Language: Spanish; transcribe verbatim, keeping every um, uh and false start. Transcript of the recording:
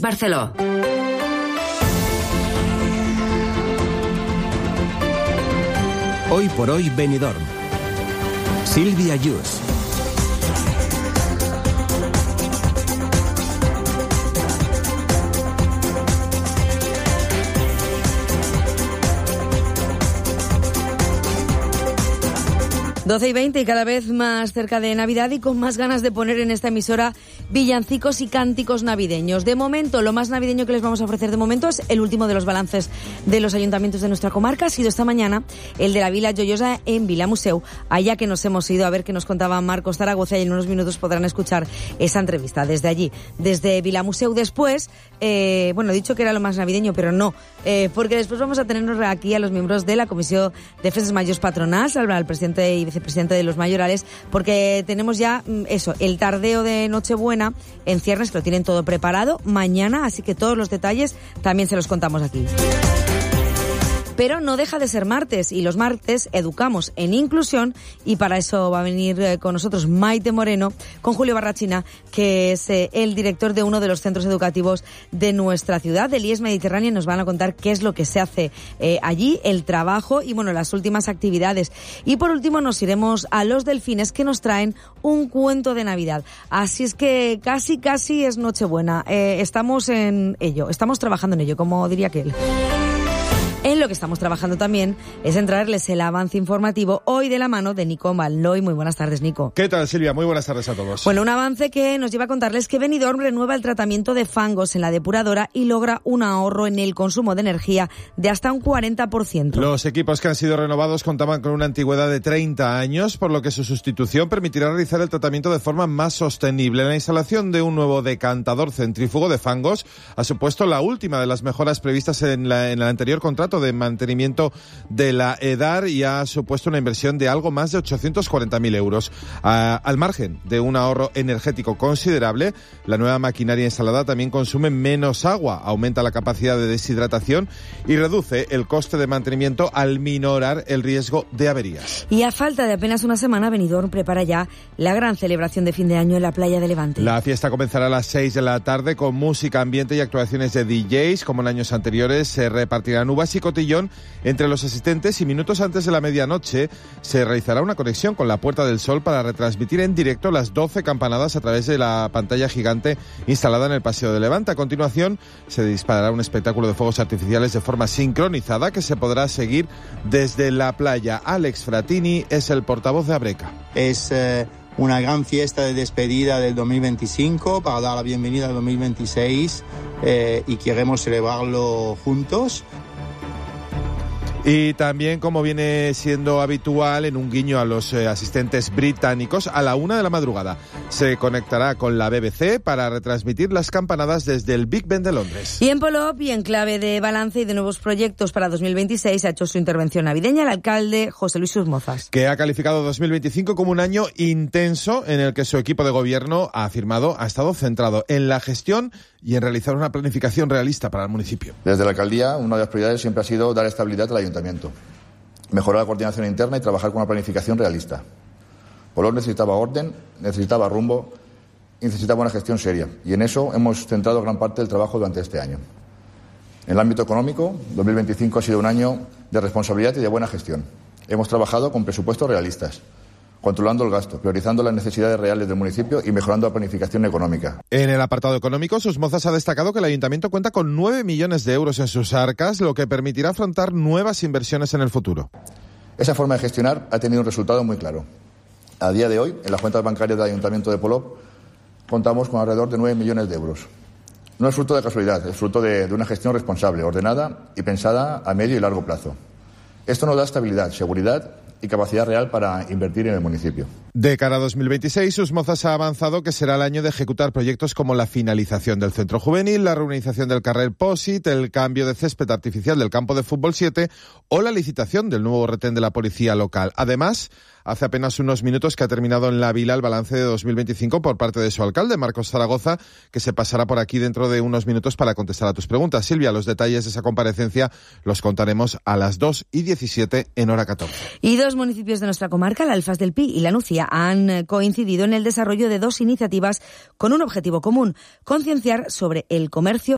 Barceló. Hoy por hoy Benidorm. Sílvia Yus. doce y veinte y cada vez más cerca de Navidad y con más ganas de poner en esta emisora villancicos y cánticos navideños. De momento, lo más navideño que les vamos a ofrecer de momento es el último de los balances de los ayuntamientos de nuestra comarca. Ha sido esta mañana el de la Vila Joiosa en Vilamuseu, allá que nos hemos ido a ver qué nos contaba Marcos Zaragoza, y en unos minutos podrán escuchar esa entrevista desde allí, desde Vilamuseu. Después, eh, bueno, he dicho que era lo más navideño, pero no, eh, porque después vamos a tenernos aquí a los miembros de la Comisión de Festes Mayors Patronals, al presidente y vicepresidente de los Mayorales, porque tenemos ya eso, el tardeo de Nochebuena en ciernes, que lo tienen todo preparado mañana, así que todos los detalles también se los contamos aquí. Pero no deja de ser martes, y los martes educamos en inclusión, y para eso va a venir eh, con nosotros Maite Moreno, con Julio Barrachina, que es eh, el director de uno de los centros educativos de nuestra ciudad, del I E S Mediterránea. Nos van a contar qué es lo que se hace eh, allí, el trabajo y bueno, las últimas actividades. Y por último nos iremos a Los Delfines, que nos traen un cuento de Navidad. Así es que casi, casi es Nochebuena. Eh, estamos en ello, estamos trabajando en ello, como diría aquel. En lo que estamos trabajando también es en traerles el avance informativo hoy de la mano de Nico Malnoy. Muy buenas tardes, Nico. ¿Qué tal, Silvia? Muy buenas tardes a todos. Bueno, un avance que nos lleva a contarles que Benidorm renueva el tratamiento de fangos en la depuradora y logra un ahorro en el consumo de energía de hasta un cuarenta por ciento. Los equipos que han sido renovados contaban con una antigüedad de treinta años, por lo que su sustitución permitirá realizar el tratamiento de forma más sostenible. La instalación de un nuevo decantador centrífugo de fangos ha supuesto la última de las mejoras previstas en, la, en el anterior contrato de mantenimiento de la EDAR, y ha supuesto una inversión de algo más de ochocientos cuarenta mil euros. A, al margen de un ahorro energético considerable, la nueva maquinaria instalada también consume menos agua, aumenta la capacidad de deshidratación y reduce el coste de mantenimiento al minorar el riesgo de averías. Y a falta de apenas una semana, Benidorm prepara ya la gran celebración de fin de año en la playa de Levante. La fiesta comenzará a las seis de la tarde con música, ambiente y actuaciones de D Js. Como en años anteriores, se repartirán uvas y cotillón entre los asistentes, y minutos antes de la medianoche se realizará una conexión con la Puerta del Sol para retransmitir en directo las doce campanadas a través de la pantalla gigante instalada en el Paseo de Levante. A continuación se disparará un espectáculo de fuegos artificiales de forma sincronizada que se podrá seguir desde la playa. Alex Fratini es el portavoz de Abreca. Es eh, una gran fiesta de despedida del dos mil veinticinco para dar la bienvenida al dos mil veintiséis eh, y queremos celebrarlo juntos. Y también, como viene siendo habitual, en un guiño a los eh, asistentes británicos, a la una de la madrugada se conectará con la B B C para retransmitir las campanadas desde el Big Ben de Londres. Y en Polop, y en clave de balance y de nuevos proyectos para dos mil veintiséis, ha hecho su intervención navideña el alcalde José Luis Susmozas, que ha calificado dos mil veinticinco como un año intenso en el que su equipo de gobierno, ha afirmado, ha estado centrado en la gestión y en realizar una planificación realista para el municipio. Desde la alcaldía, una de las prioridades siempre ha sido dar estabilidad al ayuntamiento, mejorar la coordinación interna y trabajar con una planificación realista. Polop necesitaba orden, necesitaba rumbo y necesitaba una gestión seria, y en eso hemos centrado gran parte del trabajo durante este año. En el ámbito económico, dos mil veinticinco ha sido un año de responsabilidad y de buena gestión. Hemos trabajado con presupuestos realistas, controlando el gasto, priorizando las necesidades reales del municipio y mejorando la planificación económica. En el apartado económico, Susmozas ha destacado que el ayuntamiento cuenta con nueve millones de euros en sus arcas, lo que permitirá afrontar nuevas inversiones en el futuro. Esa forma de gestionar ha tenido un resultado muy claro. A día de hoy, en las cuentas bancarias del ayuntamiento de Polop, contamos con alrededor de nueve millones de euros. No es fruto de casualidad, es fruto de, de una gestión responsable, ordenada y pensada a medio y largo plazo. Esto nos da estabilidad, seguridad y capacidad real para invertir en el municipio. De cara a dos mil veintiséis, Susmozas ha avanzado que será el año de ejecutar proyectos como la finalización del centro juvenil, la reorganización del carril Posit, el cambio de césped artificial del campo de fútbol siete o la licitación del nuevo retén de la policía local. Además, hace apenas unos minutos que ha terminado en la Vila el balance de dos mil veinticinco por parte de su alcalde, Marcos Zaragoza, que se pasará por aquí dentro de unos minutos para contestar a tus preguntas. Silvia, los detalles de esa comparecencia los contaremos a las dos y diecisiete en hora catorce. Y dos municipios de nuestra comarca, la Alfaz del Pi y la Nucia, han coincidido en el desarrollo de dos iniciativas con un objetivo común: concienciar sobre el comercio